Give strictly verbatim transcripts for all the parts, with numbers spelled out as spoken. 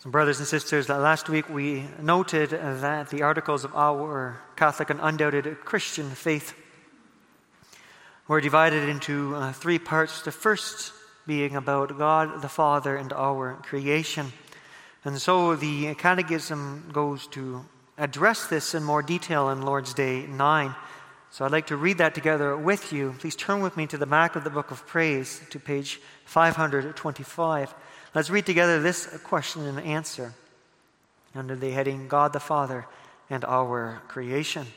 Brothers and sisters, last week we noted that the articles of our Catholic and undoubted Christian faith were divided into uh, three parts. The first being about God the Father and our creation. And so the Catechism goes to address this in more detail in Lord's Day nine. So I'd like to read that together with you. Please turn with me to the back of the Book of Praise, to page five hundred twenty-five. Let's read together this question and answer under the heading, God the Father and our creation.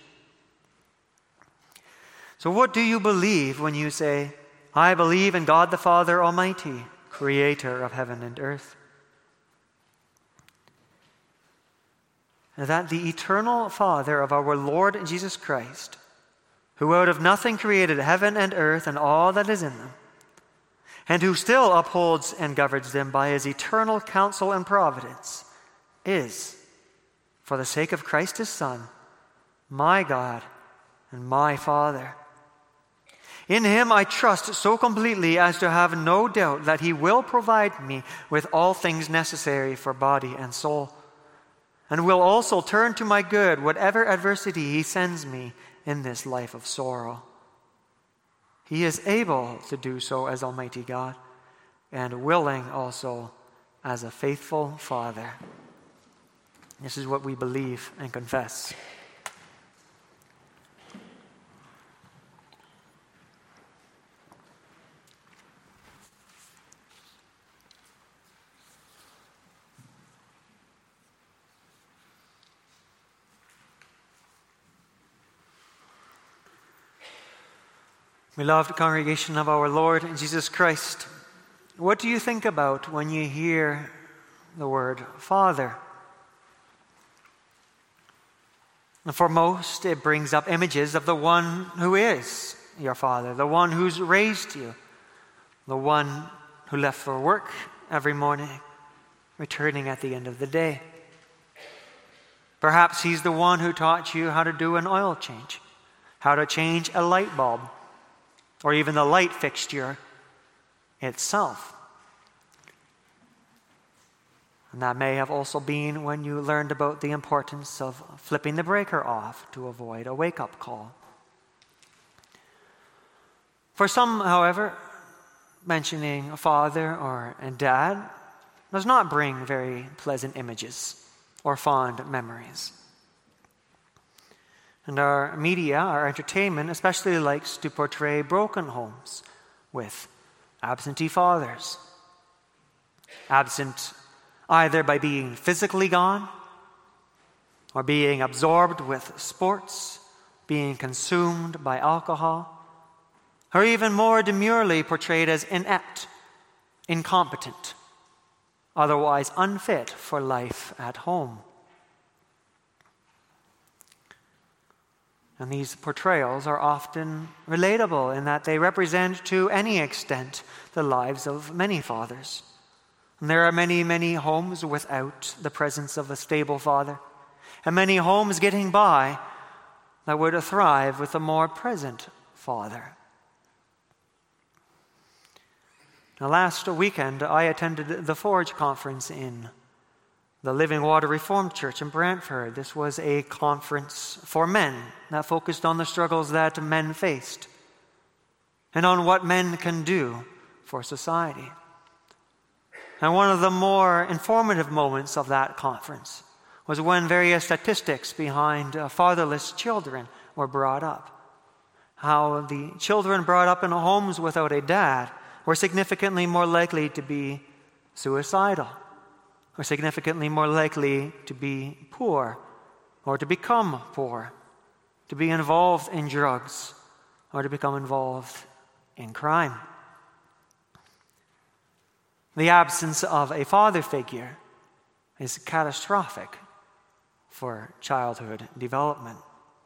So what do you believe when you say, I believe in God the Father Almighty, creator of heaven and earth? That the eternal Father of our Lord Jesus Christ, who out of nothing created heaven and earth and all that is in them, and who still upholds and governs them by his eternal counsel and providence, is, for the sake of Christ his Son, my God and my Father. In him I trust so completely as to have no doubt that he will provide me with all things necessary for body and soul, and will also turn to my good whatever adversity he sends me in this life of sorrow. He is able to do so as Almighty God, and willing also as a faithful Father. This is what we believe and confess. Beloved congregation of our Lord Jesus Christ, what do you think about when you hear the word Father? For most, it brings up images of the one who is your Father, the one who's raised you, the one who left for work every morning, returning at the end of the day. Perhaps he's the one who taught you how to do an oil change, how to change a light bulb, or even the light fixture itself. And that may have also been when you learned about the importance of flipping the breaker off to avoid a wake-up call. For some, however, mentioning a father or a dad does not bring very pleasant images or fond memories. And our media, our entertainment, especially likes to portray broken homes with absentee fathers. Absent either by being physically gone, or being absorbed with sports, being consumed by alcohol, or even more demurely portrayed as inept, incompetent, otherwise unfit for life at home. And these portrayals are often relatable in that they represent to any extent the lives of many fathers. And there are many, many homes without the presence of a stable father, and many homes getting by that would thrive with a more present father. Now, last weekend, I attended the Forge Conference in the Living Water Reformed Church in Brantford. This was a conference for men that focused on the struggles that men faced and on what men can do for society. And one of the more informative moments of that conference was when various statistics behind uh, fatherless children were brought up. How the children brought up in homes without a dad were significantly more likely to be suicidal, or significantly more likely to be poor, or to become poor, to be involved in drugs, or to become involved in crime. The absence of a father figure is catastrophic for childhood development.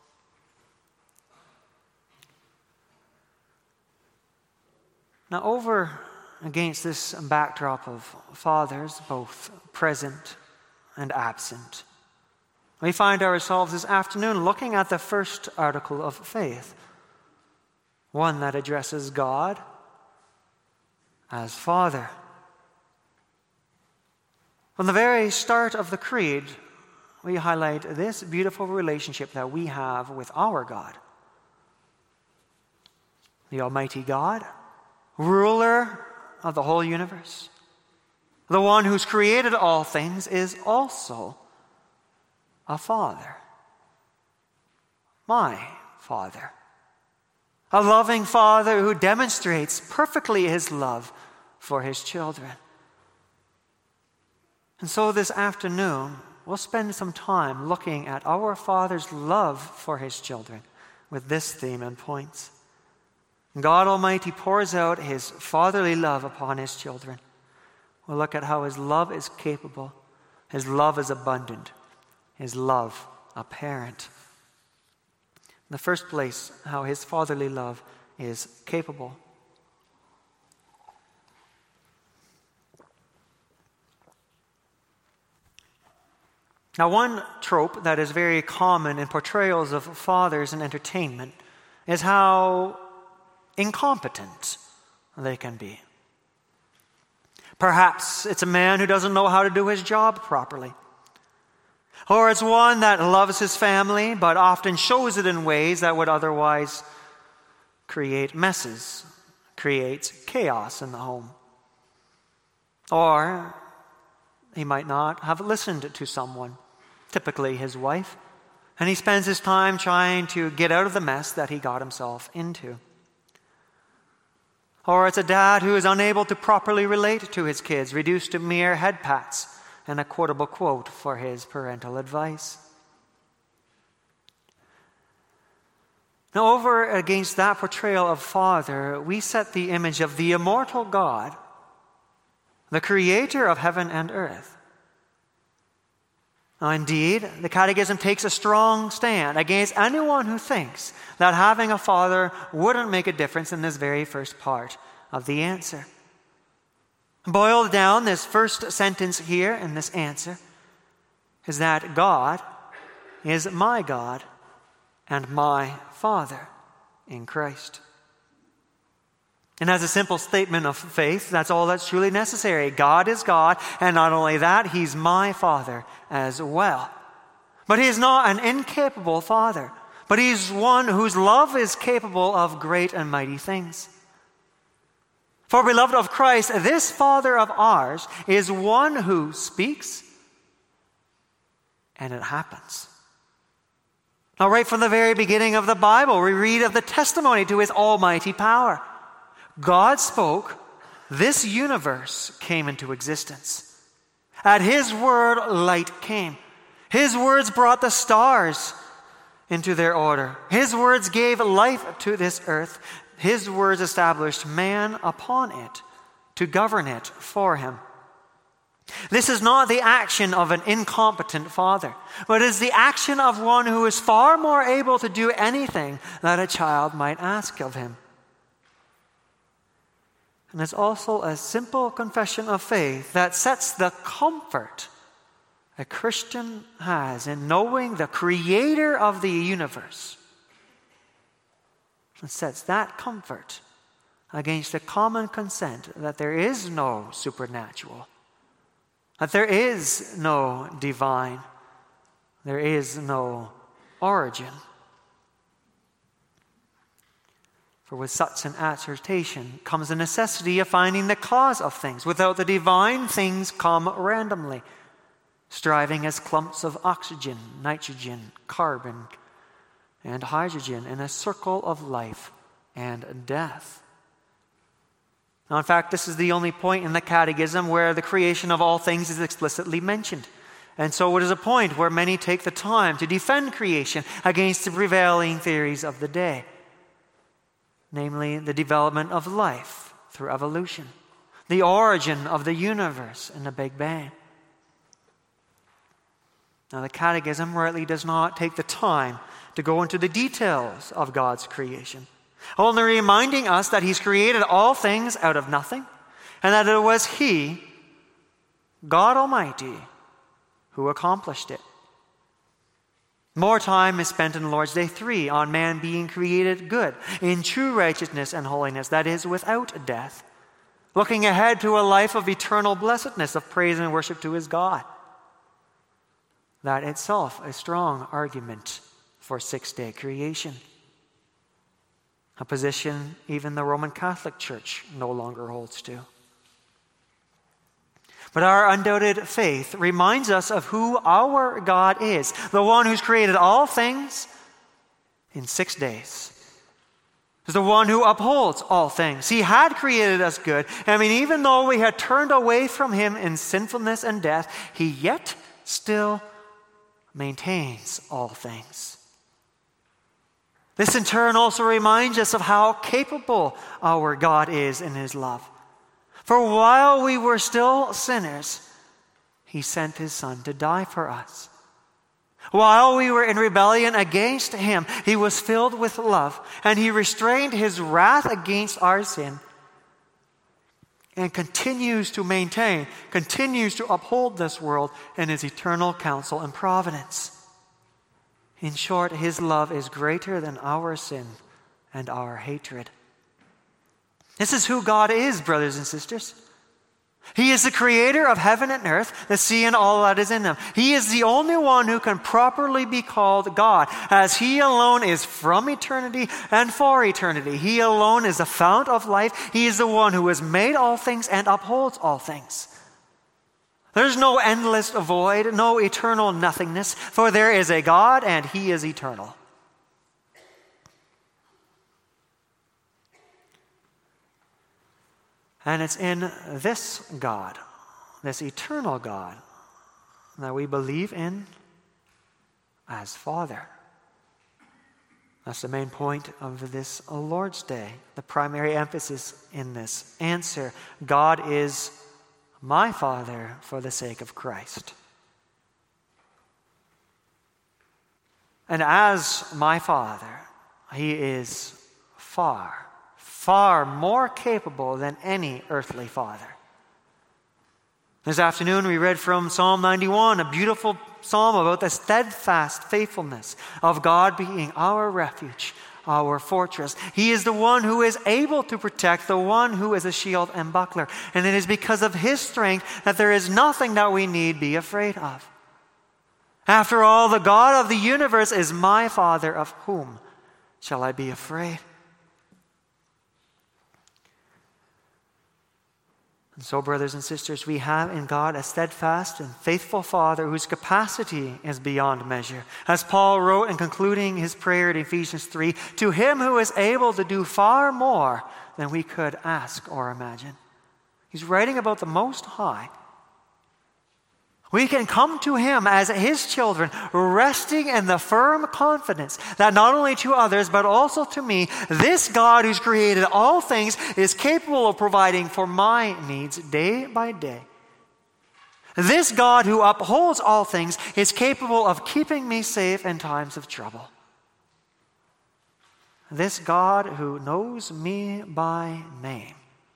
Now, over against this backdrop of fathers, both present and absent, we find ourselves this afternoon looking at the first article of faith, one that addresses God as Father. From the very start of the Creed, we highlight this beautiful relationship that we have with our God. The Almighty God, ruler of the whole universe, the one who's created all things, is also a Father. My Father. A loving Father who demonstrates perfectly his love for his children. And so this afternoon, we'll spend some time looking at our Father's love for his children with this theme and points. God Almighty pours out his fatherly love upon his children. We'll look at how his love is capable, his love is abundant, his love apparent. In the first place, how his fatherly love is capable. Now, one trope that is very common in portrayals of fathers in entertainment is how incompetent they can be. Perhaps it's a man who doesn't know how to do his job properly. Or it's one that loves his family, but often shows it in ways that would otherwise create messes, create chaos in the home. Or he might not have listened to someone, typically his wife, and he spends his time trying to get out of the mess that he got himself into. Or it's a dad who is unable to properly relate to his kids, reduced to mere head pats and a quotable quote for his parental advice. Now, over against that portrayal of father, we set the image of the immortal God, the creator of heaven and earth. Now, indeed, the Catechism takes a strong stand against anyone who thinks that having a father wouldn't make a difference in this very first part of the answer. Boiled down, this first sentence here in this answer is that God is my God and my Father in Christ. And as a simple statement of faith, that's all that's truly necessary. God is God, and not only that, he's my Father as well. But he is not an incapable Father, but he's one whose love is capable of great and mighty things. For beloved of Christ, this Father of ours is one who speaks, and it happens. Now, right from the very beginning of the Bible, we read of the testimony to his almighty power. God spoke, this universe came into existence. At his word, light came. His words brought the stars into their order. His words gave life to this earth. His words established man upon it to govern it for him. This is not the action of an incompetent father, but is the action of one who is far more able to do anything that a child might ask of him. And it's also a simple confession of faith that sets the comfort a Christian has in knowing the creator of the universe. And sets that comfort against the common consent that there is no supernatural, that there is no divine, there is no origin. For with such an assertion comes the necessity of finding the cause of things. Without the divine, things come randomly, striving as clumps of oxygen, nitrogen, carbon, and hydrogen in a circle of life and death. Now, in fact, this is the only point in the Catechism where the creation of all things is explicitly mentioned. And so it is a point where many take the time to defend creation against the prevailing theories of the day. Namely, the development of life through evolution, the origin of the universe in the Big Bang. Now, the Catechism rightly does not take the time to go into the details of God's creation, only reminding us that he's created all things out of nothing, and that it was he, God Almighty, who accomplished it. More time is spent in Lord's Day three on man being created good, in true righteousness and holiness, that is, without death, looking ahead to a life of eternal blessedness, of praise and worship to his God. That itself a strong argument for six-day creation. A position even the Roman Catholic Church no longer holds to. But our undoubted faith reminds us of who our God is, the one who's created all things in six days. Is the one who upholds all things. He had created us good. I mean, even though we had turned away from him in sinfulness and death, he yet still maintains all things. This in turn also reminds us of how capable our God is in his love. For while we were still sinners, he sent his Son to die for us. While we were in rebellion against him, he was filled with love, and he restrained his wrath against our sin and continues to maintain, continues to uphold this world in his eternal counsel and providence. In short, his love is greater than our sin and our hatred. This is who God is, brothers and sisters. He is the creator of heaven and earth, the sea and all that is in them. He is the only one who can properly be called God, as he alone is from eternity and for eternity. He alone is the fount of life. He is the one who has made all things and upholds all things. There's no endless void, no eternal nothingness, for there is a God and he is eternal. And it's in this God, this eternal God, that we believe in as Father. That's the main point of this Lord's Day, the primary emphasis in this answer. God is my Father for the sake of Christ. And as my Father, he is far Far more capable than any earthly father. This afternoon we read from Psalm ninety-one, a beautiful psalm about the steadfast faithfulness of God being our refuge, our fortress. He is the one who is able to protect, the one who is a shield and buckler. And it is because of his strength that there is nothing that we need be afraid of. After all, the God of the universe is my Father, of whom shall I be afraid? And so, brothers and sisters, we have in God a steadfast and faithful Father whose capacity is beyond measure. As Paul wrote in concluding his prayer in Ephesians three, to him who is able to do far more than we could ask or imagine. He's writing about the Most High. We can come to him as his children, resting in the firm confidence that not only to others, but also to me, this God who's created all things is capable of providing for my needs day by day. This God who upholds all things is capable of keeping me safe in times of trouble. This God who knows me by name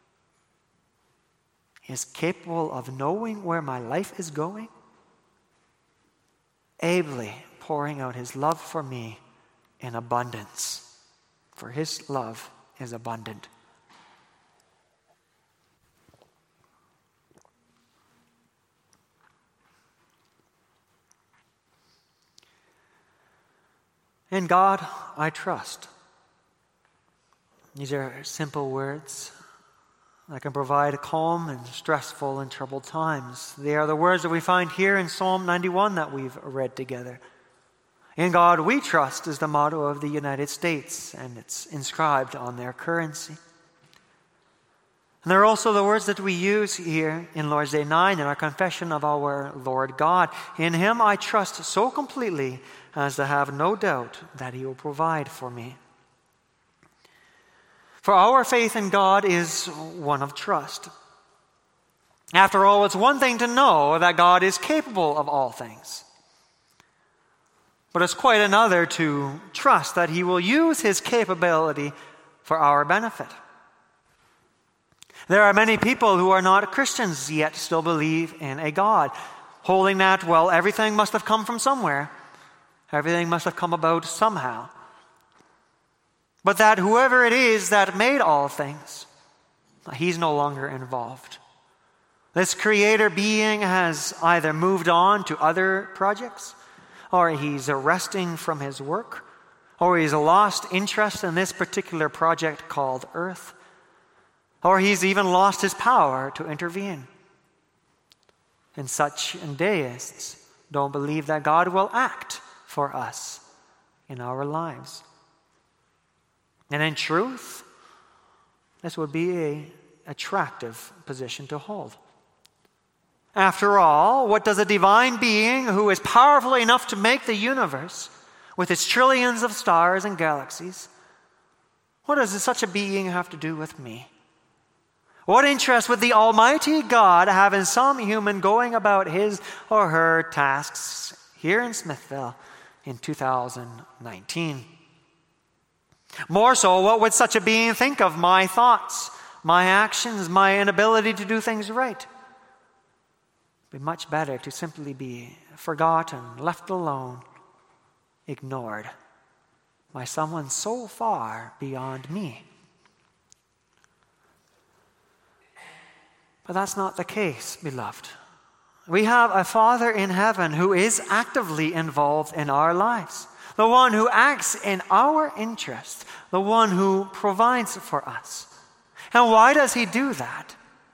is capable of knowing where my life is going, ably pouring out his love for me in abundance, for his love is abundant. In God I trust. These are simple words that can provide calm in stressful and troubled times. They are the words that we find here in Psalm ninety-one that we've read together. In God we trust is the motto of the United States, and it's inscribed on their currency. And they're also the words that we use here in Lord's Day nine in our confession of our Lord God. In him I trust so completely as to have no doubt that he will provide for me. For our faith in God is one of trust. After all, it's one thing to know that God is capable of all things. But it's quite another to trust that he will use his capability for our benefit. There are many people who are not Christians yet still believe in a God, holding that, well, everything must have come from somewhere. Everything must have come about somehow. But that whoever it is that made all things, He's no longer involved. This creator being has either moved on to other projects, or he's resting from his work, or he's lost interest in this particular project called Earth, or he's even lost his power to intervene. And such deists don't believe that God will act for us in our lives. And in truth, this would be an attractive position to hold. After all, what does a divine being who is powerful enough to make the universe with its trillions of stars and galaxies, what does such a being have to do with me? What interest would the Almighty God have in some human going about his or her tasks here in Smithville in two thousand nineteen? More so, what would such a being think of my thoughts, my actions, my inability to do things right? It would be much better to simply be forgotten, left alone, ignored by someone so far beyond me. But that's not the case, beloved. We have a Father in heaven who is actively involved in our lives, the one who acts in our interest, the one who provides for us. And why does he do that?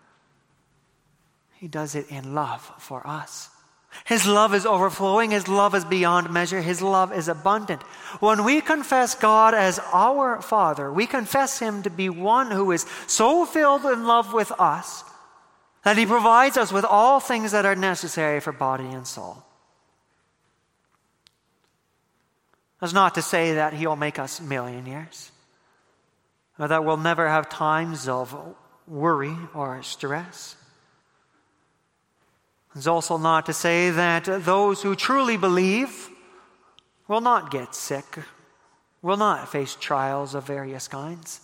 He does it in love for us. His love is overflowing. His love is beyond measure. His love is abundant. When we confess God as our Father, we confess him to be one who is so filled in love with us that he provides us with all things that are necessary for body and soul. That's not to say that he'll make us millionaires, or that we'll never have times of worry or stress. It's also not to say that those who truly believe will not get sick, will not face trials of various kinds.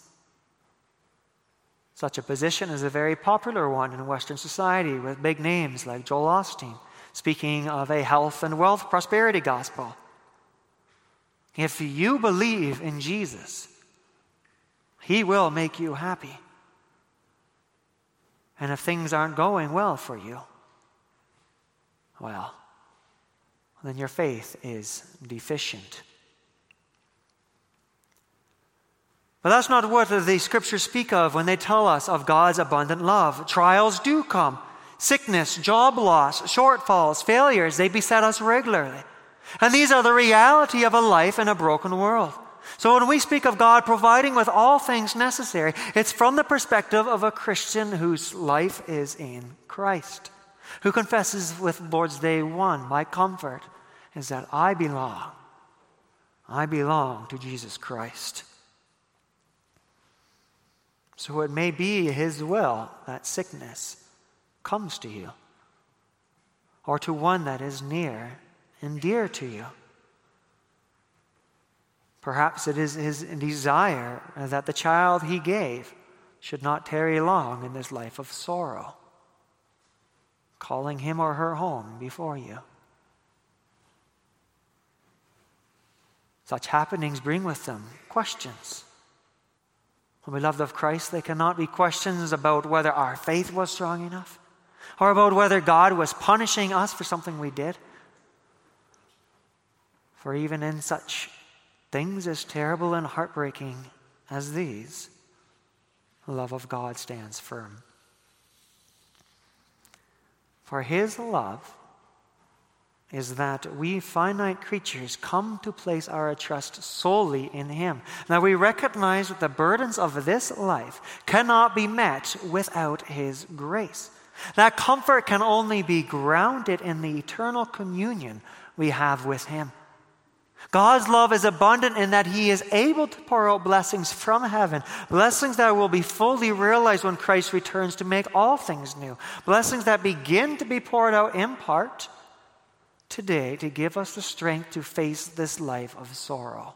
Such a position is a very popular one in Western society, with big names like Joel Osteen speaking of a health and wealth prosperity gospel. If you believe in Jesus, he will make you happy. And if things aren't going well for you, well, then your faith is deficient. But that's not what the scriptures speak of when they tell us of God's abundant love. Trials do come. Sickness, job loss, shortfalls, failures, they beset us regularly. And these are the reality of a life in a broken world. So when we speak of God providing with all things necessary, it's from the perspective of a Christian whose life is in Christ, who confesses with Lord's Day one, my comfort is that I belong. I belong to Jesus Christ. So it may be his will that sickness comes to you, or to one that is near and dear to you. Perhaps it is his desire that the child he gave should not tarry long in this life of sorrow, calling him or her home before you. Such happenings bring with them questions. When beloved of Christ, they cannot be questions about whether our faith was strong enough, or about whether God was punishing us for something we did. For even in such things as terrible and heartbreaking as these, the love of God stands firm. For his love is that we finite creatures come to place our trust solely in him. Now we recognize that the burdens of this life cannot be met without his grace. That comfort can only be grounded in the eternal communion we have with him. God's love is abundant in that he is able to pour out blessings from heaven, blessings that will be fully realized when Christ returns to make all things new, blessings that begin to be poured out in part today to give us the strength to face this life of sorrow.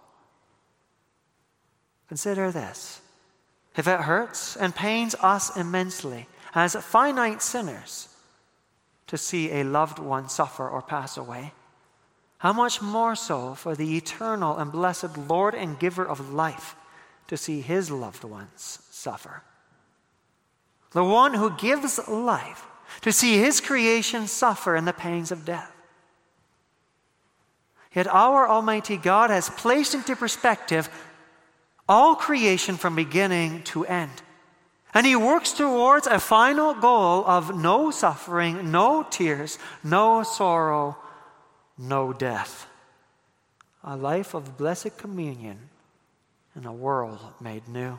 Consider this. If it hurts and pains us immensely as finite sinners to see a loved one suffer or pass away, how much more so for the eternal and blessed Lord and giver of life to see his loved ones suffer? the one who gives life, to see his creation suffer in the pains of death. Yet our Almighty God has placed into perspective all creation from beginning to end. And he works towards a final goal of no suffering, no tears, no sorrow, no death. A life of blessed communion in a world made new.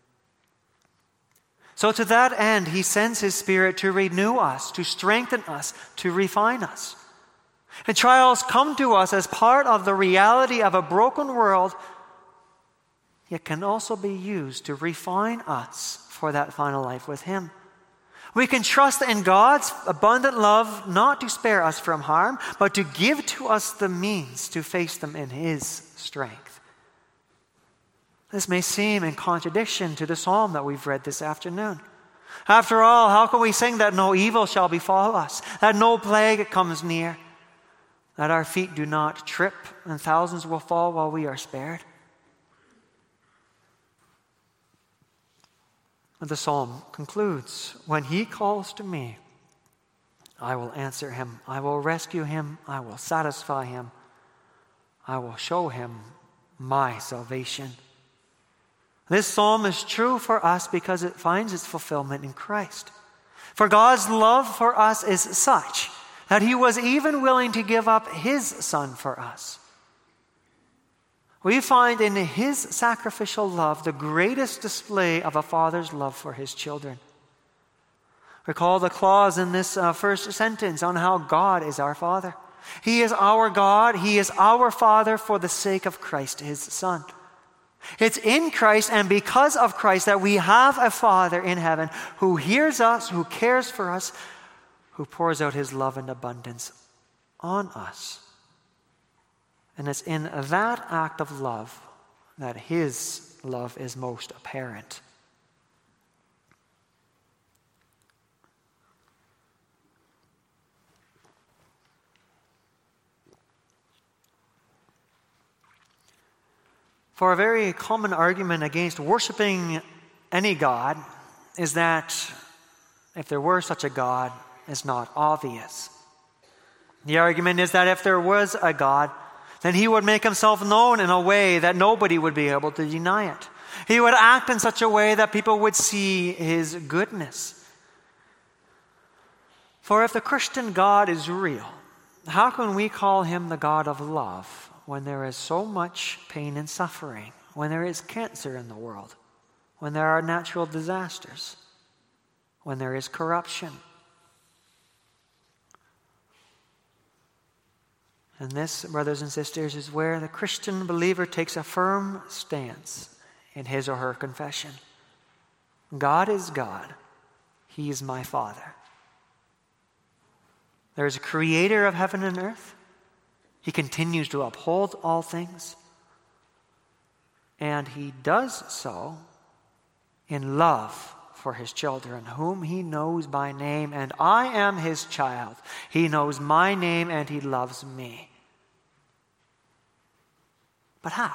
So to that end, he sends his Spirit to renew us, to strengthen us, to refine us. And trials come to us as part of the reality of a broken world, yet can also be used to refine us for that final life with him. We can trust in God's abundant love not to spare us from harm, but to give to us the means to face them in his strength. This may seem in contradiction to the psalm that we've read this afternoon. After all, how can we sing that no evil shall befall us, that no plague comes near, that our feet do not trip and thousands will fall while we are spared? The psalm concludes, when he calls to me, I will answer him. I will rescue him. I will satisfy him. I will show him my salvation. This psalm is true for us because it finds its fulfillment in Christ. For God's love for us is such that he was even willing to give up his Son for us. We find in his sacrificial love the greatest display of a father's love for his children. Recall the clause in this uh, first sentence on how God is our Father. He is our God. He is our Father for the sake of Christ, his Son. It's in Christ and because of Christ that we have a Father in heaven who hears us, who cares for us, who pours out his love and abundance on us. And it's in that act of love that his love is most apparent. For a very common argument against worshiping any God is that if there were such a God, it's not obvious. The argument is that if there was a God, then he would make himself known in a way that nobody would be able to deny it. He would act in such a way that people would see his goodness. For if the Christian God is real, how can we call him the God of love when there is so much pain and suffering, when there is cancer in the world, when there are natural disasters, when there is corruption? And this, brothers and sisters, is where the Christian believer takes a firm stance in his or her confession. God is God. He is my Father. There is a creator of heaven and earth. He continues to uphold all things. And he does so in love for his children, whom he knows by name, and I am his child. He knows my name and he loves me. But how?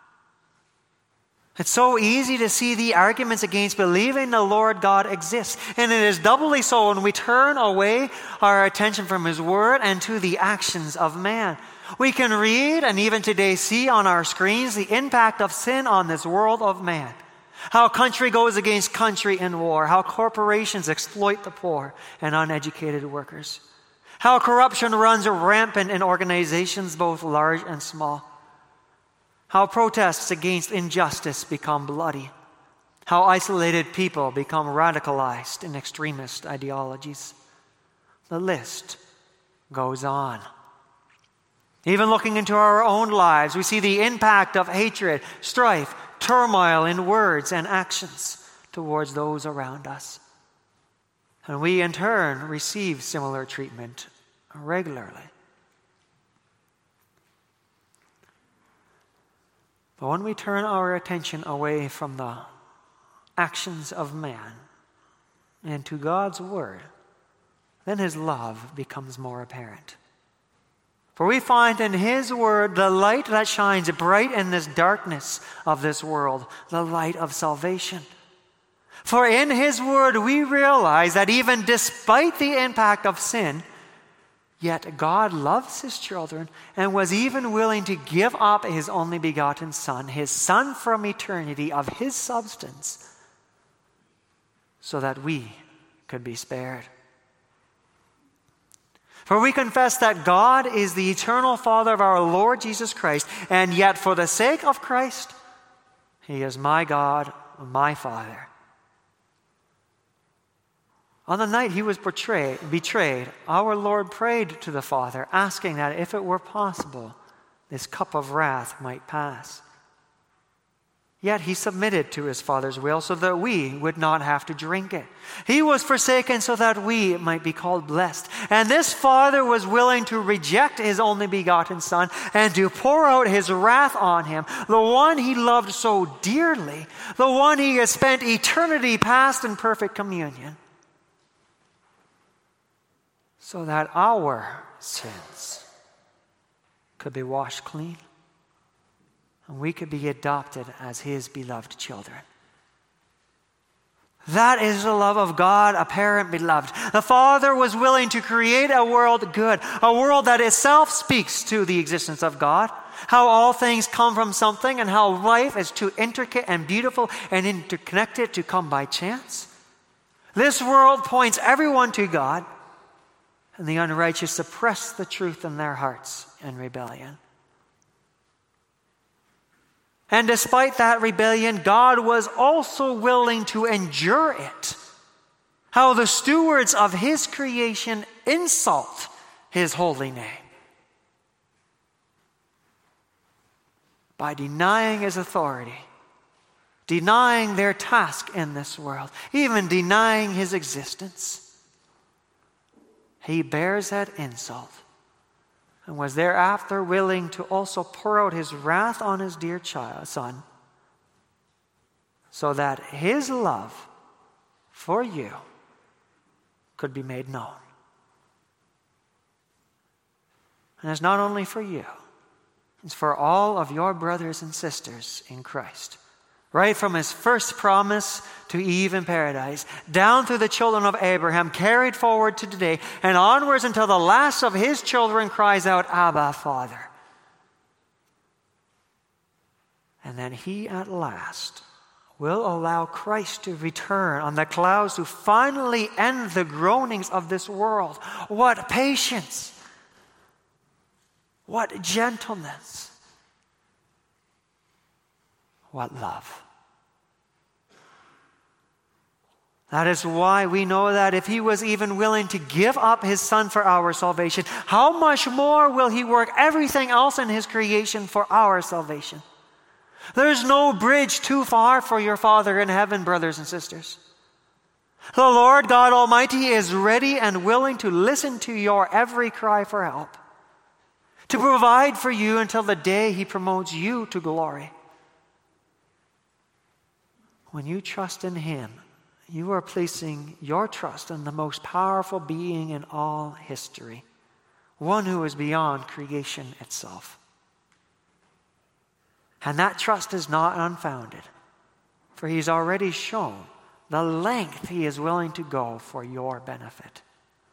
It's so easy to see the arguments against believing the Lord God exists, and it is doubly so when we turn away our attention from his word and to the actions of man. We can read and even today see on our screens the impact of sin on this world of man. How country goes against country in war. How corporations exploit the poor and uneducated workers. How corruption runs rampant in organizations both large and small. How protests against injustice become bloody. How isolated people become radicalized in extremist ideologies. The list goes on. Even looking into our own lives, we see the impact of hatred, strife, turmoil in words and actions towards those around us. And we in turn receive similar treatment regularly. But when we turn our attention away from the actions of man and to God's word, then his love becomes more apparent. For we find in his word the light that shines bright in this darkness of this world, the light of salvation. For in his word we realize that even despite the impact of sin, yet God loves his children and was even willing to give up his only begotten Son, his Son from eternity, of his substance, so that we could be spared. For we confess that God is the eternal Father of our Lord Jesus Christ, and yet for the sake of Christ, he is my God, my Father. On the night he was betrayed, betrayed, our Lord prayed to the Father, asking that if it were possible, this cup of wrath might pass. Yet he submitted to his Father's will so that we would not have to drink it. He was forsaken so that we might be called blessed. And this Father was willing to reject his only begotten Son and to pour out his wrath on him, the one he loved so dearly, the one he has spent eternity past in perfect communion, so that our sins could be washed clean and we could be adopted as his beloved children. That is the love of God, apparent beloved. The Father was willing to create a world good, a world that itself speaks to the existence of God, how all things come from something and how life is too intricate and beautiful and interconnected to come by chance. This world points everyone to God, and the unrighteous suppress the truth in their hearts in rebellion. And despite that rebellion, God was also willing to endure it. How the stewards of his creation insult his holy name by denying his authority, denying their task in this world, even denying his existence. He bears that insult and was thereafter willing to also pour out his wrath on his dear child, son, so that his love for you could be made known. And it's not only for you, it's for all of your brothers and sisters in Christ. Right from his first promise to Eve in paradise, down through the children of Abraham, carried forward to today, and onwards until the last of his children cries out, Abba, Father. And then he at last will allow Christ to return on the clouds to finally end the groanings of this world. What patience! What gentleness! What love. That is why we know that if he was even willing to give up his Son for our salvation, how much more will he work everything else in his creation for our salvation? There's no bridge too far for your Father in heaven, brothers and sisters. The Lord God Almighty is ready and willing to listen to your every cry for help, to provide for you until the day he promotes you to glory. When you trust in him, you are placing your trust in the most powerful being in all history, one who is beyond creation itself. And that trust is not unfounded, for he's already shown the length he is willing to go for your benefit.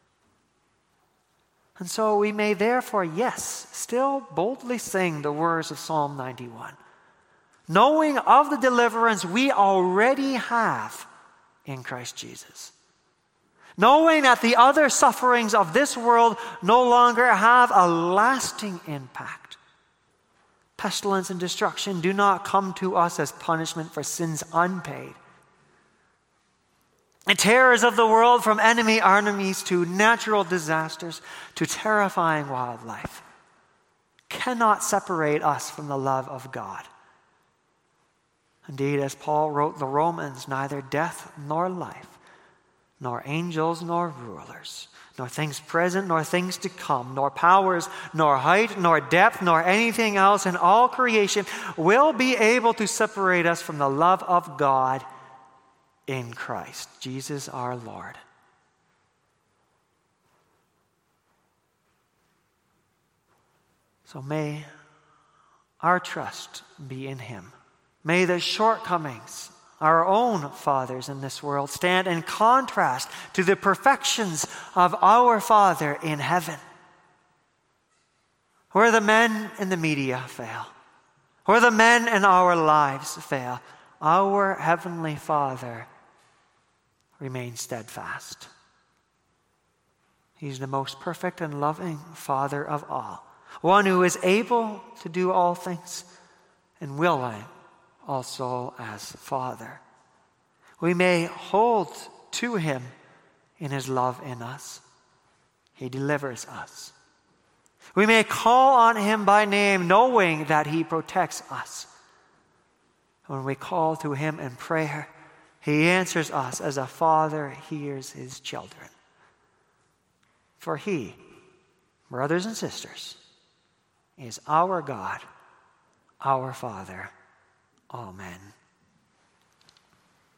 And so we may therefore, yes, still boldly sing the words of Psalm ninety-one. Knowing of the deliverance we already have in Christ Jesus. Knowing that the other sufferings of this world no longer have a lasting impact. Pestilence and destruction do not come to us as punishment for sins unpaid. The terrors of the world, from enemy armies to natural disasters to terrifying wildlife, cannot separate us from the love of God. Indeed, as Paul wrote the Romans, neither death nor life, nor angels nor rulers, nor things present nor things to come, nor powers, nor height, nor depth, nor anything else in all creation will be able to separate us from the love of God in Christ, Jesus our Lord. So may our trust be in him. May the shortcomings our own fathers in this world stand in contrast to the perfections of our Father in heaven. Where the men in the media fail, where the men in our lives fail, our Heavenly Father remains steadfast. He's the most perfect and loving Father of all, one who is able to do all things and willing also as Father. We may hold to him in his love in us. He delivers us. We may call on him by name, knowing that he protects us. When we call to him in prayer, he answers us as a father hears his children. For he, brothers and sisters, is our God, our Father. Amen.